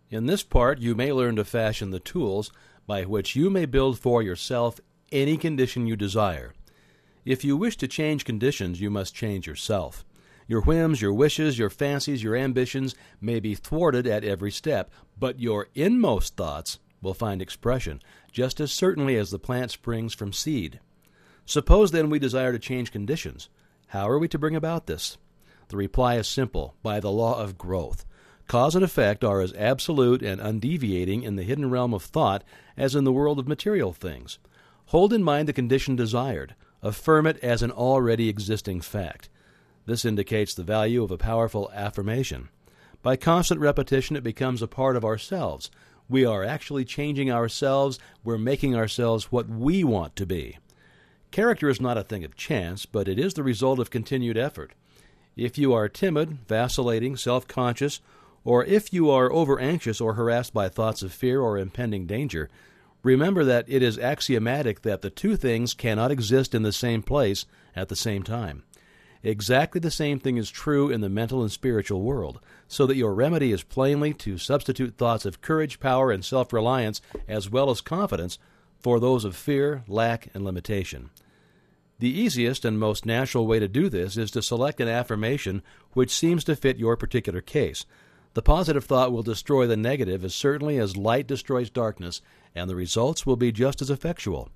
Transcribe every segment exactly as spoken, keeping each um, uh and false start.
In this part, you may learn to fashion the tools by which you may build for yourself any condition you desire. If you wish to change conditions, you must change yourself. Your whims, your wishes, your fancies, your ambitions may be thwarted at every step, but your inmost thoughts will find expression, just as certainly as the plant springs from seed. Suppose, then, we desire to change conditions. How are we to bring about this? The reply is simple: by the law of growth. Cause and effect are as absolute and undeviating in the hidden realm of thought as in the world of material things. Hold in mind the condition desired. Affirm it as an already existing fact. This indicates the value of a powerful affirmation. By constant repetition, it becomes a part of ourselves. We are actually changing ourselves. We're making ourselves what we want to be. Character is not a thing of chance, but it is the result of continued effort. If you are timid, vacillating, self-conscious, or if you are over-anxious or harassed by thoughts of fear or impending danger, remember that it is axiomatic that the two things cannot exist in the same place at the same time. Exactly the same thing is true in the mental and spiritual world, so that your remedy is plainly to substitute thoughts of courage, power, and self-reliance, as well as confidence, for those of fear, lack, and limitation. The easiest and most natural way to do this is to select an affirmation which seems to fit your particular case. The positive thought will destroy the negative as certainly as light destroys darkness, and the results will be just as effectual.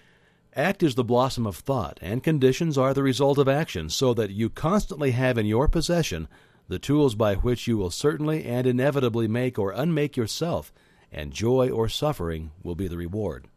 Act is the blossom of thought, and conditions are the result of action, so that you constantly have in your possession the tools by which you will certainly and inevitably make or unmake yourself, and joy or suffering will be the reward.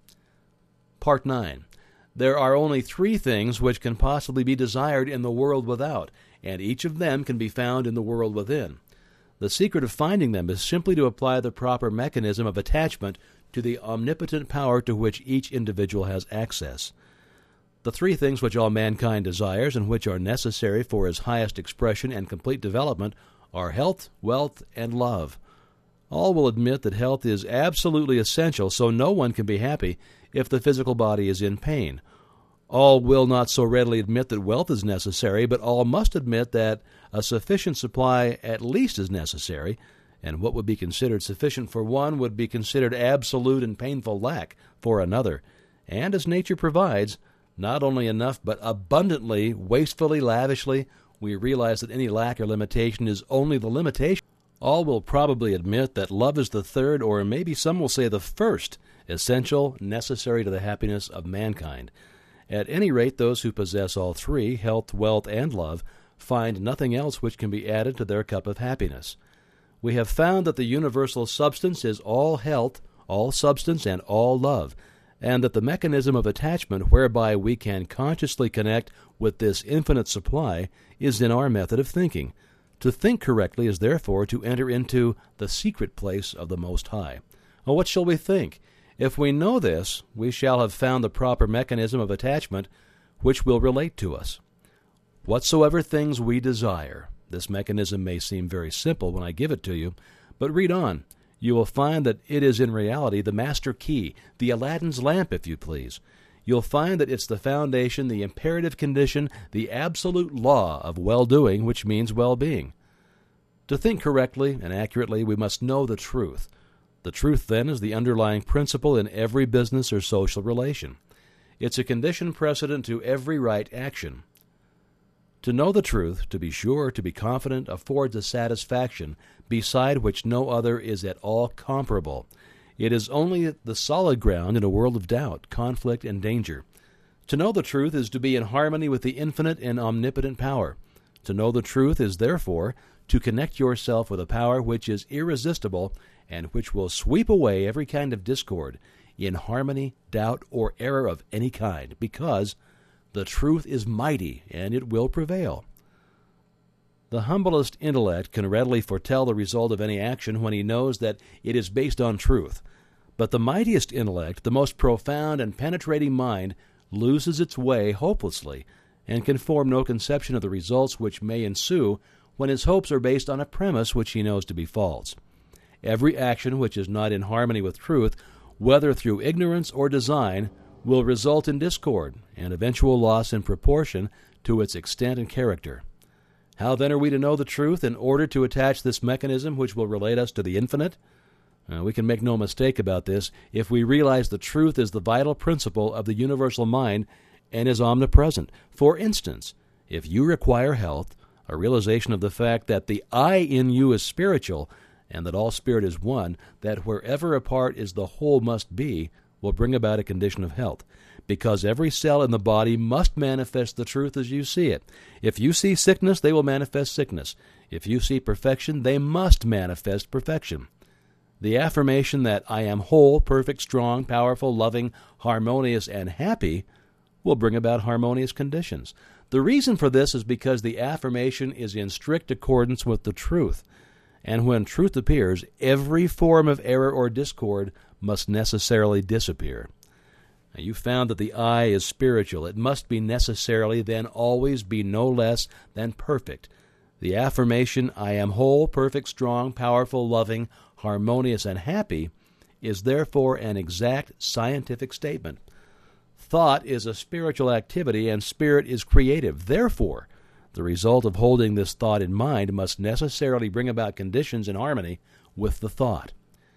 Part nine. There are only three things which can possibly be desired in the world without, and each of them can be found in the world within. The secret of finding them is simply to apply the proper mechanism of attachment to the omnipotent power to which each individual has access. The three things which all mankind desires and which are necessary for his highest expression and complete development are health, wealth, and love. All will admit that health is absolutely essential, so no one can be happy if the physical body is in pain. All will not so readily admit that wealth is necessary, but all must admit that a sufficient supply at least is necessary, and what would be considered sufficient for one would be considered absolute and painful lack for another. And as nature provides, not only enough but abundantly, wastefully, lavishly, we realize that any lack or limitation is only the limitation. All will probably admit that love is the third, or maybe some will say the first, essential, necessary to the happiness of mankind. At any rate, those who possess all three, health, wealth, and love, find nothing else which can be added to their cup of happiness. We have found that the universal substance is all health, all substance, and all love, and that the mechanism of attachment whereby we can consciously connect with this infinite supply is in our method of thinking. To think correctly is therefore to enter into the secret place of the Most High. Well, what shall we think? If we know this, we shall have found the proper mechanism of attachment which will relate to us. Whatsoever things we desire. This mechanism may seem very simple when I give it to you, but read on. You will find that it is in reality the master key, the Aladdin's lamp, if you please. You'll find that it's the foundation, the imperative condition, the absolute law of well-doing, which means well-being. To think correctly and accurately, we must know the truth. The truth, then, is the underlying principle in every business or social relation. It's a condition precedent to every right action. To know the truth, to be sure, to be confident, affords a satisfaction beside which no other is at all comparable. It is only the solid ground in a world of doubt, conflict, and danger. To know the truth is to be in harmony with the infinite and omnipotent power. To know the truth is, therefore, to connect yourself with a power which is irresistible and which will sweep away every kind of discord, inharmony, doubt, or error of any kind, because the truth is mighty, and it will prevail. The humblest intellect can readily foretell the result of any action when he knows that it is based on truth. But the mightiest intellect, the most profound and penetrating mind, loses its way hopelessly, and can form no conception of the results which may ensue when his hopes are based on a premise which he knows to be false. Every action which is not in harmony with truth, whether through ignorance or design, will result in discord and eventual loss in proportion to its extent and character. How then are we to know the truth in order to attach this mechanism which will relate us to the infinite? Uh, we can make no mistake about this if we realize the truth is the vital principle of the universal mind and is omnipresent. For instance, if you require health, a realization of the fact that the I in you is spiritual and that all spirit is one, that wherever a part is the whole must be, will bring about a condition of health, because every cell in the body must manifest the truth as you see it. If you see sickness, they will manifest sickness. If you see perfection, they must manifest perfection. The affirmation that I am whole, perfect, strong, powerful, loving, harmonious, and happy will bring about harmonious conditions. The reason for this is because the affirmation is in strict accordance with the truth. And when truth appears, every form of error or discord must necessarily disappear. Now, you found that the I is spiritual. It must be necessarily, then always be no less than perfect. The affirmation, I am whole, perfect, strong, powerful, loving, harmonious, and happy, is therefore an exact scientific statement. Thought is a spiritual activity, and spirit is creative. Therefore, the result of holding this thought in mind must necessarily bring about conditions in harmony with the thought.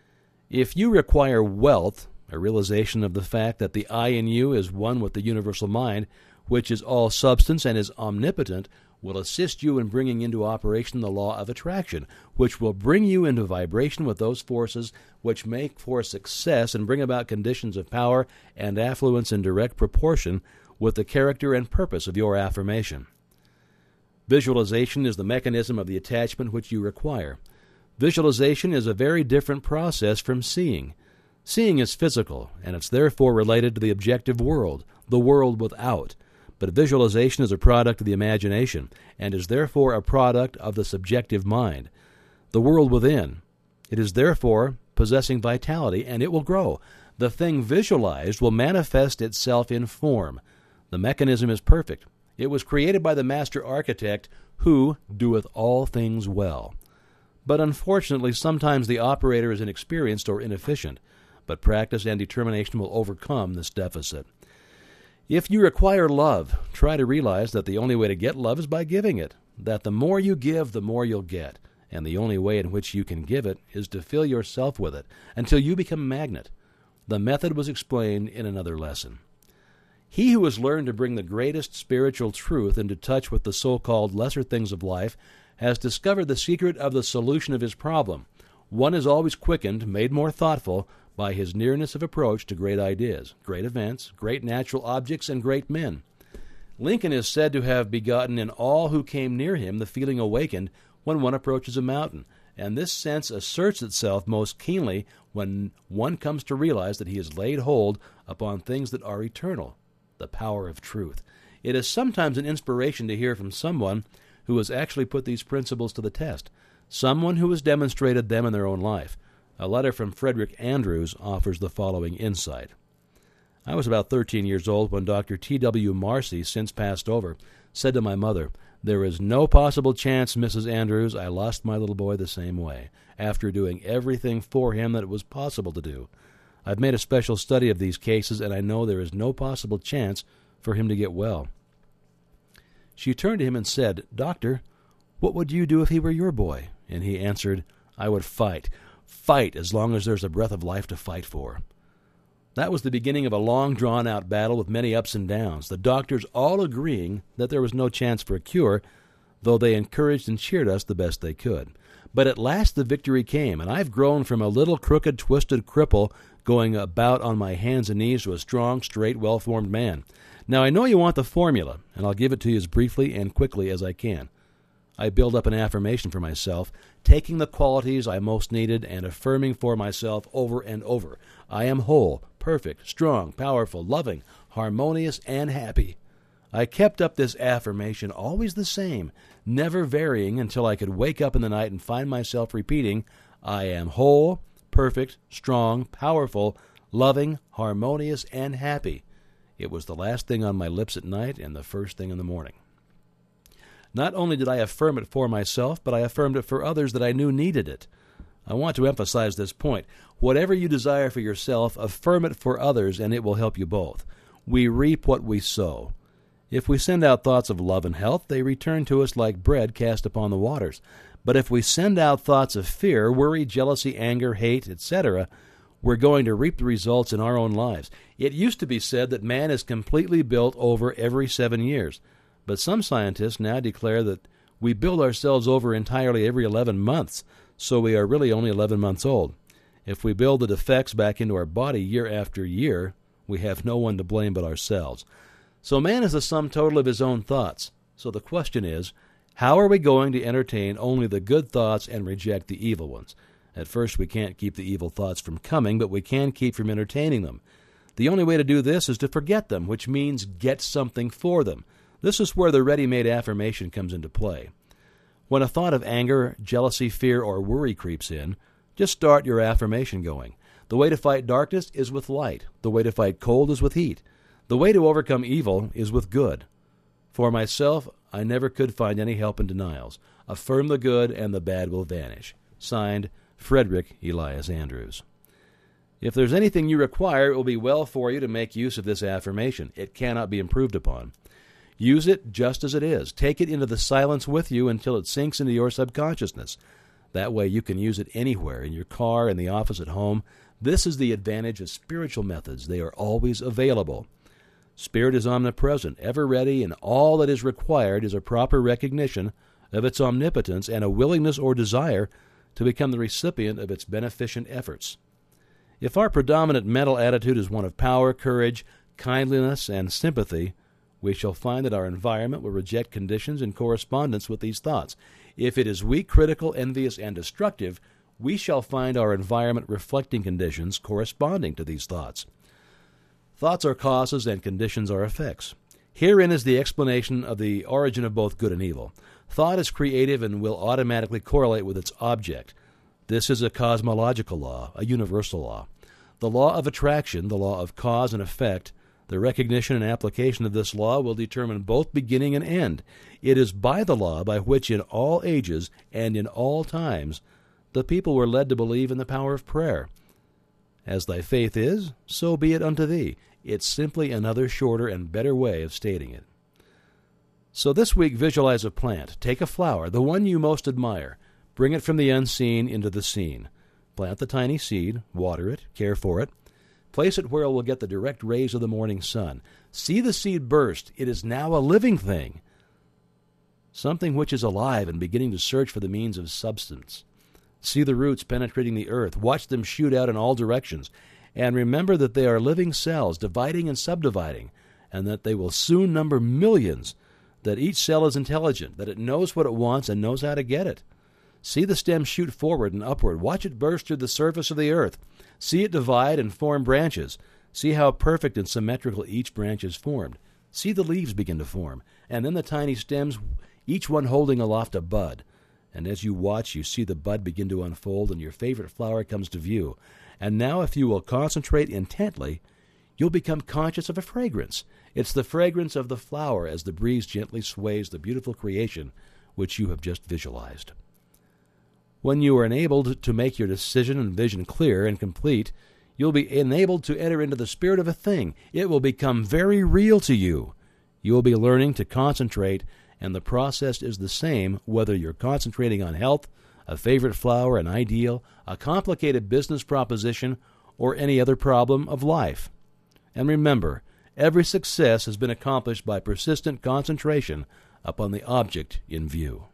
If you require wealth, a realization of the fact that the I in you is one with the universal mind, which is all substance and is omnipotent, will assist you in bringing into operation the law of attraction, which will bring you into vibration with those forces which make for success and bring about conditions of power and affluence in direct proportion with the character and purpose of your affirmation. Visualization is the mechanism of the attachment which you require. Visualization is a very different process from seeing. Seeing is physical, and it's therefore related to the objective world, the world without. But visualization is a product of the imagination, and is therefore a product of the subjective mind. The world within. It is therefore possessing vitality, and it will grow. The thing visualized will manifest itself in form. The mechanism is perfect. It was created by the master architect, who doeth all things well. But unfortunately, sometimes the operator is inexperienced or inefficient, but practice and determination will overcome this deficit. If you require love, try to realize that the only way to get love is by giving it, that the more you give, the more you'll get, and the only way in which you can give it is to fill yourself with it until you become a magnet. The method was explained in another lesson. He who has learned to bring the greatest spiritual truth into touch with the so-called lesser things of life has discovered the secret of the solution of his problem. One is always quickened, made more thoughtful, by his nearness of approach to great ideas, great events, great natural objects, and great men. Lincoln is said to have begotten in all who came near him the feeling awakened when one approaches a mountain, and this sense asserts itself most keenly when one comes to realize that he has laid hold upon things that are eternal, the power of truth. It is sometimes an inspiration to hear from someone who has actually put these principles to the test, someone who has demonstrated them in their own life. A letter from Frederick Andrews offers the following insight. I was about thirteen years old when Doctor T W Marcy, since passed over, said to my mother, "There is no possible chance, Missus Andrews, I lost my little boy the same way, after doing everything for him that it was possible to do. I've made a special study of these cases, and I know there is no possible chance for him to get well." She turned to him and said, "Doctor, what would you do if he were your boy?" And he answered, "I would fight. Fight as long as there's a breath of life to fight for." That was the beginning of a long, drawn-out battle with many ups and downs, the doctors all agreeing that there was no chance for a cure, though they encouraged and cheered us the best they could. But at last the victory came, and I've grown from a little crooked, twisted cripple going about on my hands and knees to a strong, straight, well-formed man. Now I know you want the formula, and I'll give it to you as briefly and quickly as I can. I build up an affirmation for myself, taking the qualities I most needed and affirming for myself over and over. I am whole, perfect, strong, powerful, loving, harmonious, and happy. I kept up this affirmation always the same, never varying until I could wake up in the night and find myself repeating, I am whole, perfect, strong, powerful, loving, harmonious, and happy. It was the last thing on my lips at night and the first thing in the morning. Not only did I affirm it for myself, but I affirmed it for others that I knew needed it. I want to emphasize this point. Whatever you desire for yourself, affirm it for others, and it will help you both. We reap what we sow. If we send out thoughts of love and health, they return to us like bread cast upon the waters. But if we send out thoughts of fear, worry, jealousy, anger, hate, et cetera, we're going to reap the results in our own lives. It used to be said that man is completely built over every seven years, but some scientists now declare that we build ourselves over entirely every eleven months, so we are really only eleven months old. If we build the defects back into our body year after year, we have no one to blame but ourselves. So man is the sum total of his own thoughts. So the question is, how are we going to entertain only the good thoughts and reject the evil ones? At first, we can't keep the evil thoughts from coming, but we can keep from entertaining them. The only way to do this is to forget them, which means get something for them. This is where the ready-made affirmation comes into play. When a thought of anger, jealousy, fear, or worry creeps in, just start your affirmation going. The way to fight darkness is with light. The way to fight cold is with heat. The way to overcome evil is with good. For myself, I never could find any help in denials. Affirm the good, and the bad will vanish. Signed, Frederick Elias Andrews. If there's anything you require, it will be well for you to make use of this affirmation. It cannot be improved upon. Use it just as it is. Take it into the silence with you until it sinks into your subconsciousness. That way you can use it anywhere, in your car, in the office, at home. This is the advantage of spiritual methods. They are always available. Spirit is omnipresent, ever ready, and all that is required is a proper recognition of its omnipotence and a willingness or desire to become the recipient of its beneficent efforts. If our predominant mental attitude is one of power, courage, kindliness, and sympathy, we shall find that our environment will reject conditions in correspondence with these thoughts. If it is weak, critical, envious, and destructive, we shall find our environment reflecting conditions corresponding to these thoughts. Thoughts are causes and conditions are effects. Herein is the explanation of the origin of both good and evil. Thought is creative and will automatically correlate with its object. This is a cosmological law, a universal law. The law of attraction, the law of cause and effect, the recognition and application of this law will determine both beginning and end. It is by the law by which in all ages and in all times the people were led to believe in the power of prayer. As thy faith is, so be it unto thee. It's simply another shorter and better way of stating it. So this week, visualize a plant. Take a flower, the one you most admire. Bring it from the unseen into the seen. Plant the tiny seed, water it, care for it. Place it where it will get the direct rays of the morning sun. See the seed burst. It is now a living thing, something which is alive and beginning to search for the means of substance. See the roots penetrating the earth. Watch them shoot out in all directions. And remember that they are living cells, dividing and subdividing, and that they will soon number millions, that each cell is intelligent, that it knows what it wants and knows how to get it. See the stem shoot forward and upward. Watch it burst through the surface of the earth. See it divide and form branches. See how perfect and symmetrical each branch is formed. See the leaves begin to form, and then the tiny stems, each one holding aloft a bud. And as you watch, you see the bud begin to unfold, and your favorite flower comes to view. And now, if you will concentrate intently, you'll become conscious of a fragrance. It's the fragrance of the flower as the breeze gently sways the beautiful creation which you have just visualized. When you are enabled to make your decision and vision clear and complete, you'll be enabled to enter into the spirit of a thing. It will become very real to you. You will be learning to concentrate, and the process is the same whether you're concentrating on health, a favorite flower, an ideal, a complicated business proposition, or any other problem of life. And remember, every success has been accomplished by persistent concentration upon the object in view.